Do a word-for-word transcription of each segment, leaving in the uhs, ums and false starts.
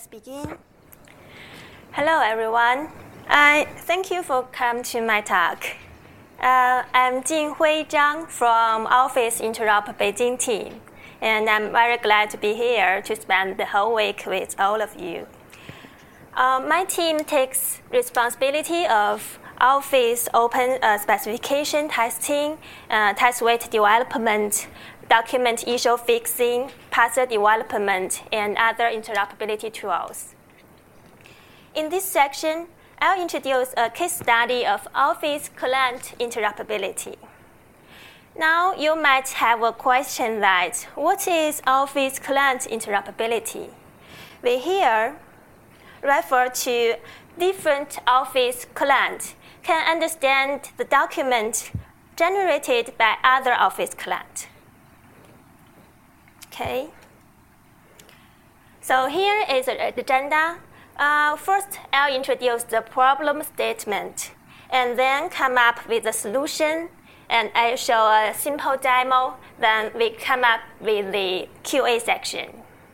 Let's begin. Hello, everyone. I thank you for coming to my talk. Uh, I'm Jinghui Zhang from Office Interop Beijing team, and I'm very glad to be here to spend the whole week with all of you. Uh, my team takes responsibility of Office open uh, specification testing, uh, test suite development, document issue fixing, parser development, and other interoperability tools. In this section, I'll introduce a case study of Office client interoperability. Now, you might have a question that, what is Office client interoperability? We here refer to different Office clients can understand the document generated by other Office client. Okay. So here is the agenda. Uh, first, I'll introduce the problem statement, and then come up with a solution, and I'll show a simple demo. Then we come up with the Q A section.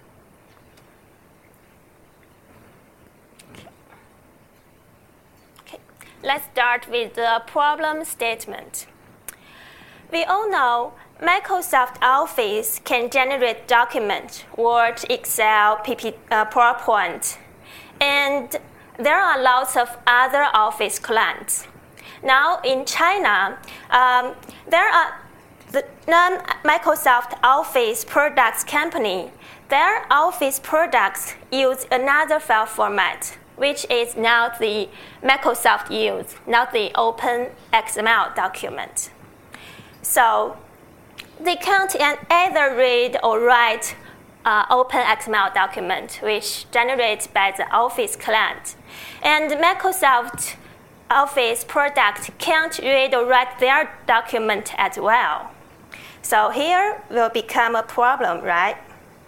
Okay. Let's start with the problem statement. We all know Microsoft Office can generate documents, Word, Excel, P P, uh, PowerPoint, and there are lots of other Office clients. Now in China, um, there are the non-Microsoft Office products company. Their Office products use another file format, which is now the Microsoft use, not the Open X M L document. So they can't either read or write uh, Open X M L document, which generated by the Office client. And Microsoft Office product can't read or write their document as well. So here will become a problem, right?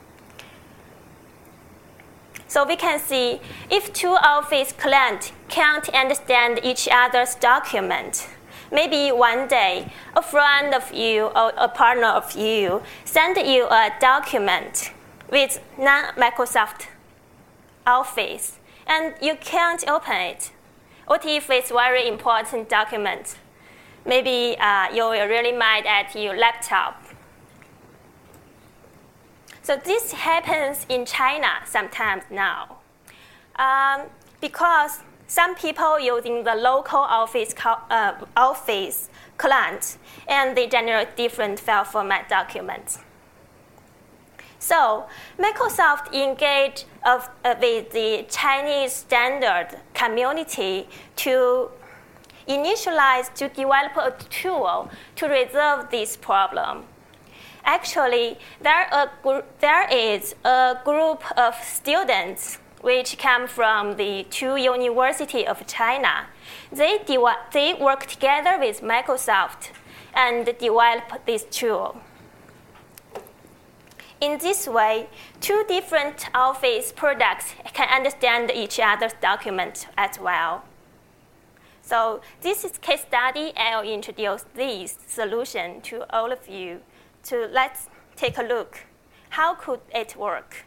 So we can see if two Office clients can't understand each other's document, maybe one day a friend of you or a partner of you send you a document with non-Microsoft Office, and you can't open it. What if it's a very important document? Maybe uh, you will really mad at your laptop. So this happens in China sometimes now, um, because some people using the local Office, uh, office client, and they generate different file format documents. So Microsoft engaged uh, with the Chinese standard community to initialize, to develop a tool to resolve this problem. Actually, there, are, there is a group of students which come from the two universities of China. They, they work together with Microsoft and develop this tool. In this way, two different Office products can understand each other's documents as well. So this is case study. I'll introduce this solution to all of you. So let's take a look. How could it work?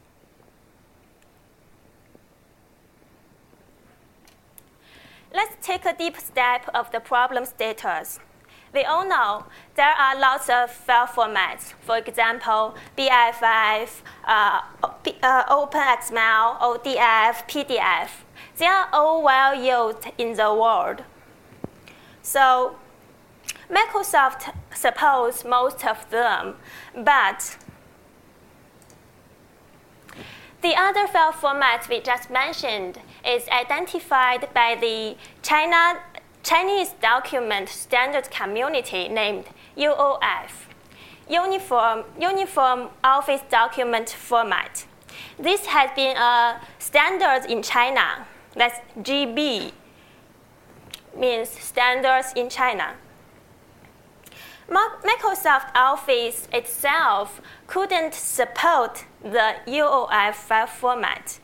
Let's take a deep step of the problem status. We all know there are lots of file formats. For example, B I F, uh, uh, Open X M L, O D F, P D F. They are all well used in the world. So Microsoft supports most of them, but the other file format we just mentioned is identified by the China, Chinese Document Standard Community named U O F, Uniform, Uniform Office Document Format. This has been a standard in China. That's G B, means standards in China. Microsoft Office itself couldn't support the U O F file format.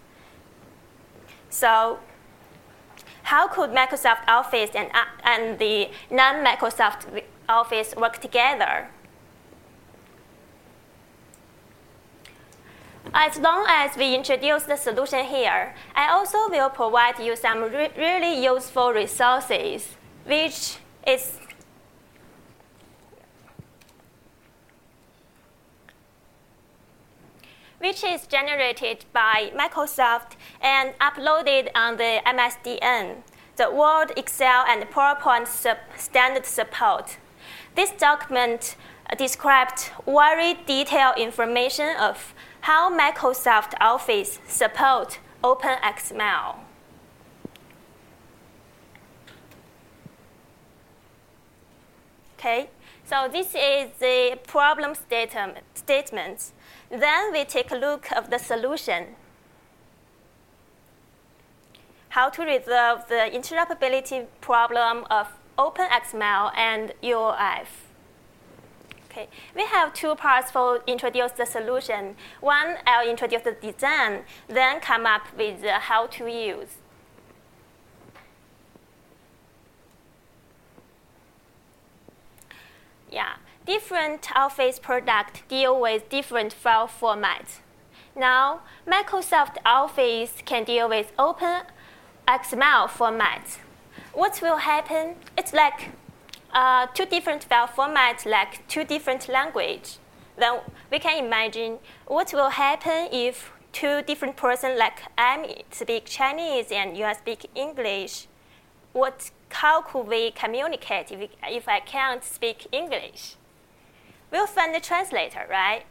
So how could Microsoft Office and, uh, and the non-Microsoft Office work together? As long as we introduce the solution here, I also will provide you some re really useful resources, which is which is generated by Microsoft and uploaded on the M S D N, the Word, Excel, and PowerPoint sub standard support. This document describes very detailed information of how Microsoft Office supports OpenXML. Okay, so this is the problem statement. statement. Then we take a look at the solution. How to resolve the interoperability problem of OpenXML and U O F. Okay, we have two parts for introduce the solution. One, I'll introduce the design, then come up with the how to use. Yeah, different Office products deal with different file formats. Now, Microsoft Office can deal with OpenXML format. What will happen? It's like uh, two different file formats, like two different languages. Then we can imagine what will happen if two different persons, like I speak Chinese and you speak English. What, how could we communicate if, we, if I can't speak English? We'll find a translator, right?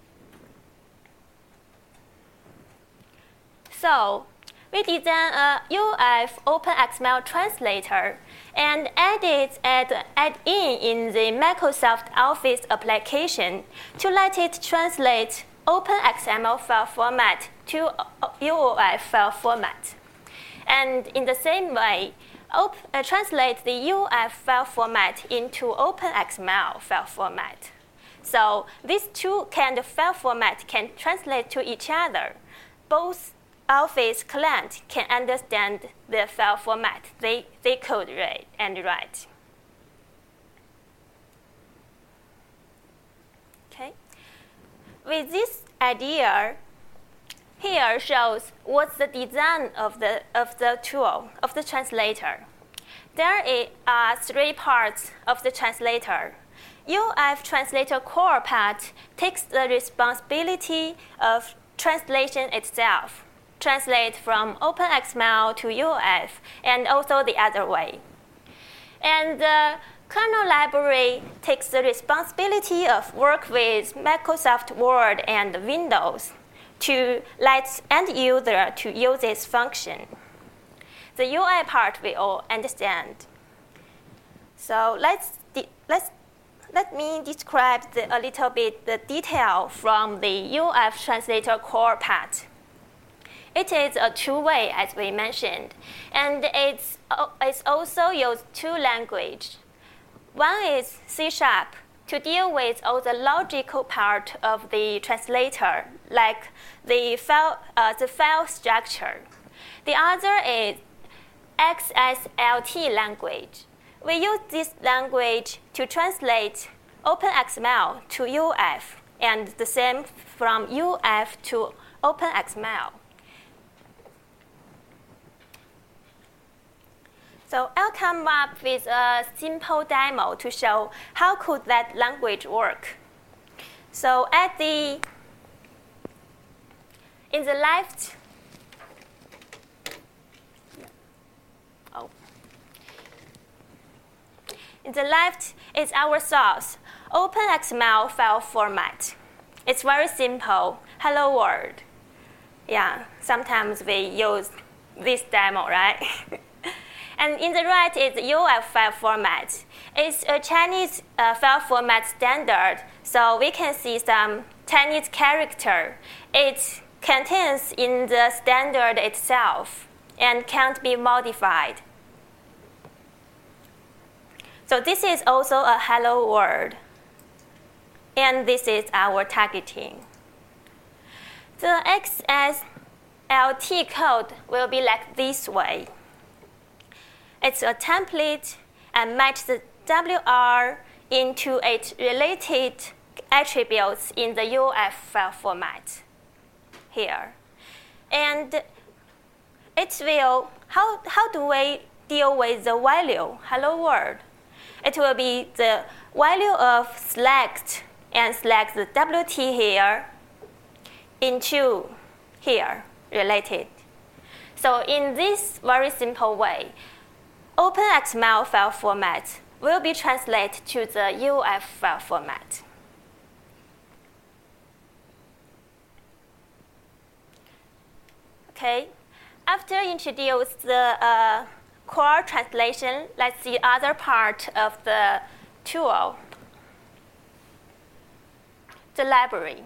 So we design a U F OpenXML translator and add it add, add in in the Microsoft Office application to let it translate OpenXML file format to U O F file format. And in the same way, op uh, translate the U O F file format into OpenXML file format. So these two kind of file format can translate to each other. Both Office client can understand the file format they, they could read and write. Okay. With this idea, here shows what's the design of the, of the tool, of the translator. There are three parts of the translator. U O F translator core part takes the responsibility of translation itself. Translate from OpenXML to U O F, and also the other way. And the kernel library takes the responsibility of work with Microsoft Word and Windows to let end user to use this function. The U I part we all understand. So let's let's let me describe the, a little bit the detail from the U O F translator core part. It is a two-way, as we mentioned, and it's, it's also used two languages. One is C sharp to deal with all the logical part of the translator, like the file, uh, the file structure. The other is X S L T language. We use this language to translate OpenXML to U O F, and the same from U O F to OpenXML. So I'll come up with a simple demo to show how could that language work. So at the, in the left, oh, in the left is our source, OpenXML file format. It's very simple, hello world. Yeah, sometimes we use this demo, right? And in the right is U O F file format. It's a Chinese uh, file format standard, so we can see some Chinese character. It contains in the standard itself and can't be modified. So this is also a hello world. And this is our targeting. The X S L T code will be like this way. It's a template and match the W R into its related attributes in the U O F file format. here. And it will, how, how do we deal with the value, hello world? It will be the value of select and select the W T here into here related. So in this very simple way, OpenXML file format will be translated to the U F file format. Okay, after introduce the uh, core translation, let's see other part of the tool, the library.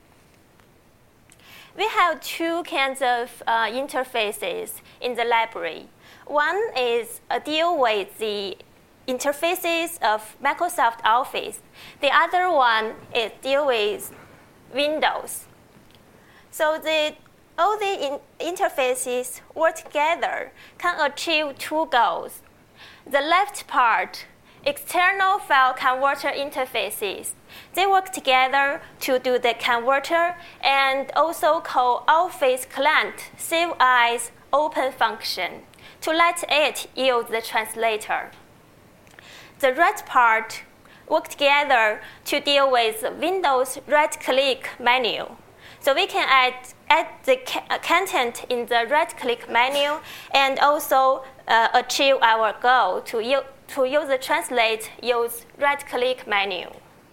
We have two kinds of uh, interfaces in the library. One is uh, deal with the interfaces of Microsoft Office. The other one is deal with Windows. So the, all the in interfaces work together can achieve two goals. The left part, external file converter interfaces. They work together to do the converter and also call Office client save as open function to let it use the translator. The right part work together to deal with Windows right-click menu. So we can add, add the content in the right-click menu and also uh, achieve our goal to, to use the translate use right-click menu.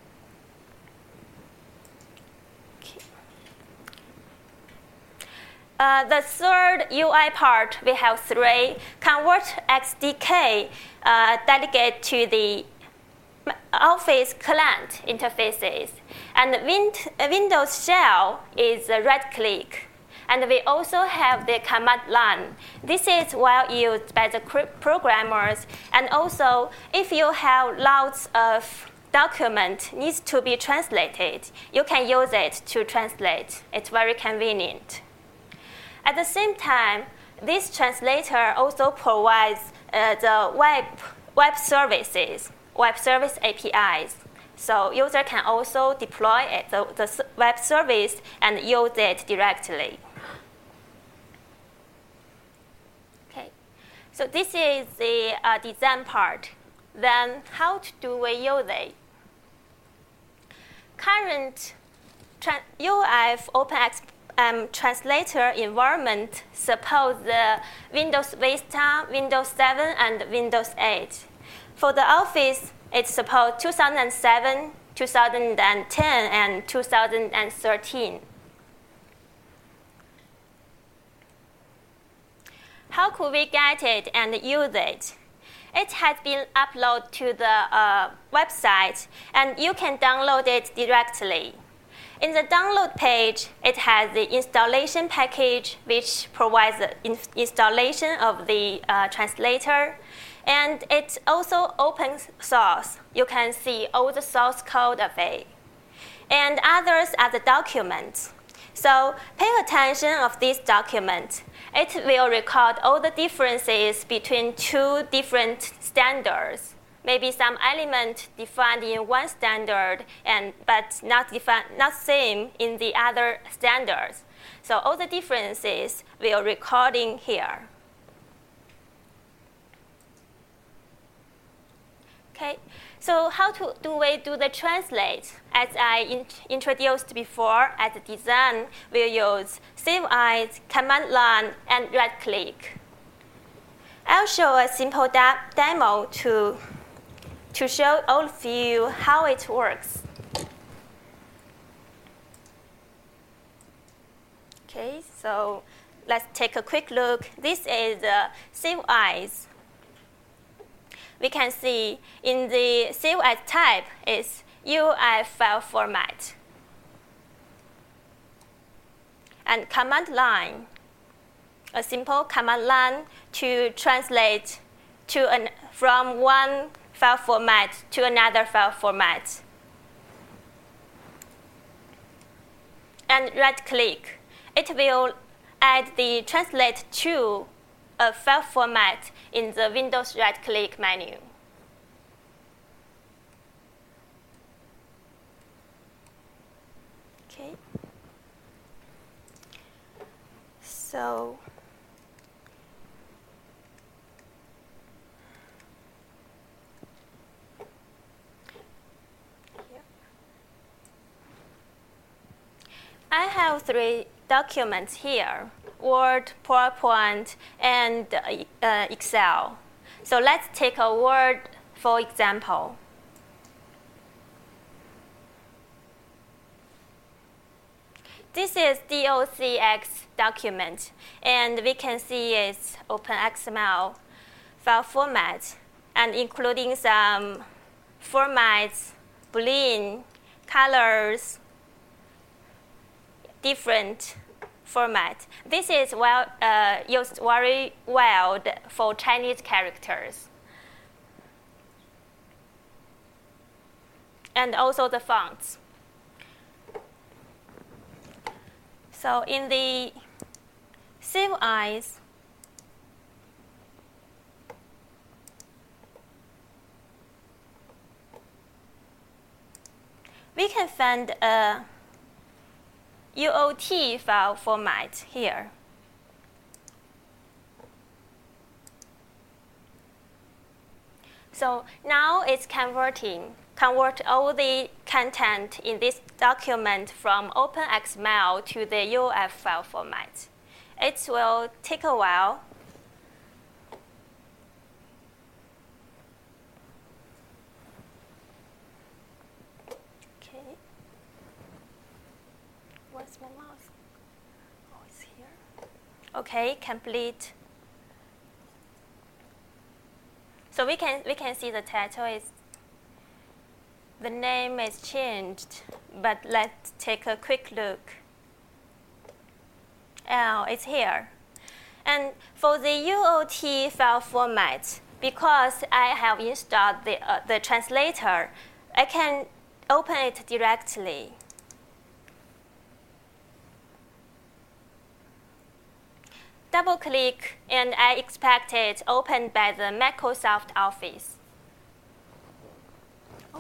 Uh, the third U I part, we have three. Convert X D K uh, delegate to the Office client interfaces. And Win Windows Shell is right-click. And we also have the command line. This is well used by the programmers. And also, if you have lots of document needs to be translated, you can use it to translate. It's very convenient. At the same time, this translator also provides uh, the web, web services, web service A P Is. So user can also deploy it, the, the web service and use it directly. Okay, so this is the uh, design part. Then how do we use it? Current U F OpenX Um, translator environment supports the Windows Vista, Windows seven, and Windows eight. For the Office, it supports two thousand seven, two thousand ten, and two thousand thirteen. How could we get it and use it? It has been uploaded to the uh, website, and you can download it directly. In the download page, it has the installation package, which provides the in installation of the uh, translator. And it's also open source. You can see all the source code of it. And others are the documents. So pay attention of this document. It will record all the differences between two different standards. Maybe some element defined in one standard, and but not defined, not same in the other standards. So all the differences will recording here. Okay, so how to, do we do the translate? As I in, introduced before, as a design, we use save as, command line, and right click. I'll show a simple de demo to to show all of you how it works. Okay, so let's take a quick look. This is the save as. We can see in the save as type is U F file format. And command line, a simple command line to translate to an, from one file format to another file format. And right click. It will add the translate to a file format in the Windows right click menu. Okay. So I have three documents here: Word, PowerPoint, and uh, Excel. So let's take a Word for example. This is docx document, and we can see it's OpenXML file format, and including some formats, Boolean, colors, different format. This is well uh, used very well for Chinese characters, and also the fonts. So in the Save As, we can find a U O T file format here. So now it's converting, convert all the content in this document from OpenXML to the U O F file format. It will take a while. Okay. Where's my mouse? Oh, it's here. Okay, complete. So we can we can see the title is, the name is changed, but let's take a quick look. Oh, it's here. And for the U O T file format, because I have installed the, uh, the translator, I can open it directly. Double click, and I expect it opened by the Microsoft Office. Oh.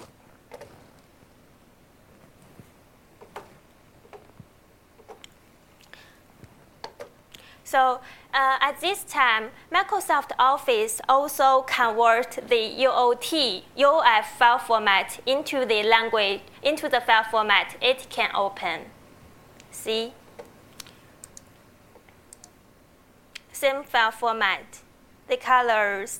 So uh, at this time, Microsoft Office also convert the U O T, U O F file format into the language, into the file format it can open. See? Same file format, the colors,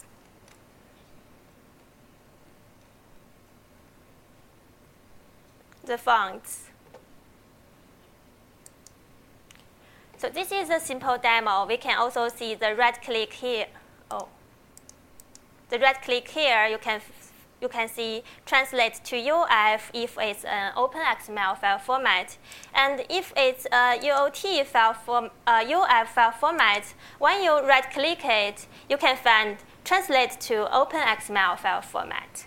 the fonts. So this is a simple demo. We can also see the right click here. Oh, the right click here, you can you can see translate to U O F if it's an OpenXML file format, and if it's a U O T file form, uh, U O F file format, when you right click it, you can find translate to OpenXML file format.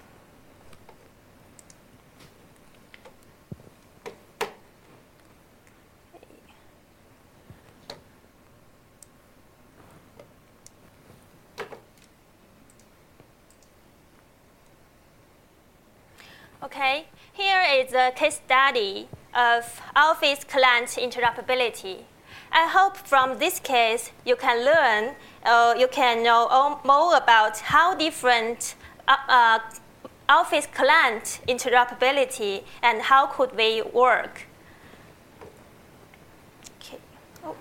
Okay, here is a case study of Office client interoperability. I hope from this case you can learn, uh, you can know more about how different uh, uh, Office client interoperability and how could they work. Okay. Oh.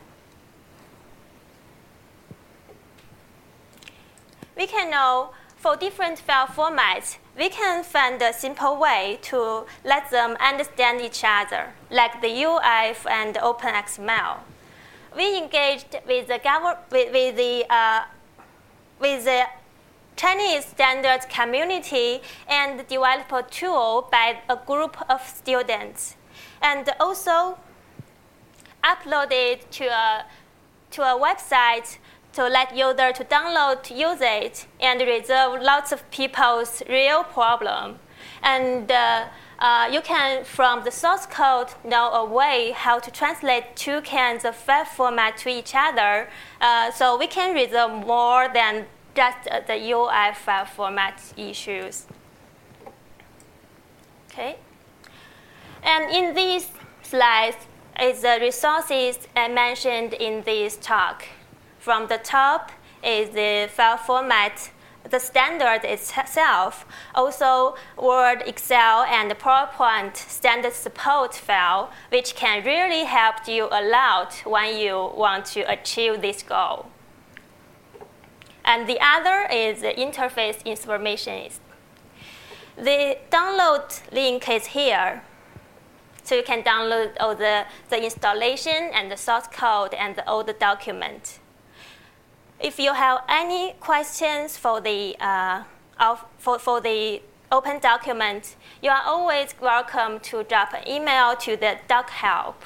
We can know for different file formats, we can find a simple way to let them understand each other, like the U O F and OpenXML. We engaged with the, with, with the, uh, with the Chinese standards community and developed a tool by a group of students, and also uploaded to a, to a website to let users to download, to use it, and resolve lots of people's real problem. And uh, uh, you can, from the source code, know a way how to translate two kinds of file format to each other, uh, so we can resolve more than just uh, the U O F file format issues. Okay. And in these slides, is the resources I mentioned in this talk. From the top is the file format, the standard itself, also Word, Excel, and PowerPoint standard support file, which can really help you a lot when you want to achieve this goal. And the other is the interface information. The download link is here. So you can download all the, the installation and the source code and all the document. If you have any questions for the, uh, of, for, for the open document, you are always welcome to drop an email to the doc help.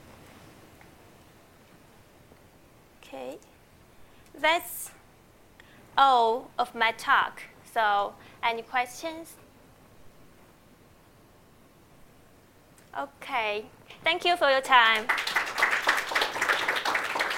Okay, that's all of my talk. So any questions? Okay, thank you for your time.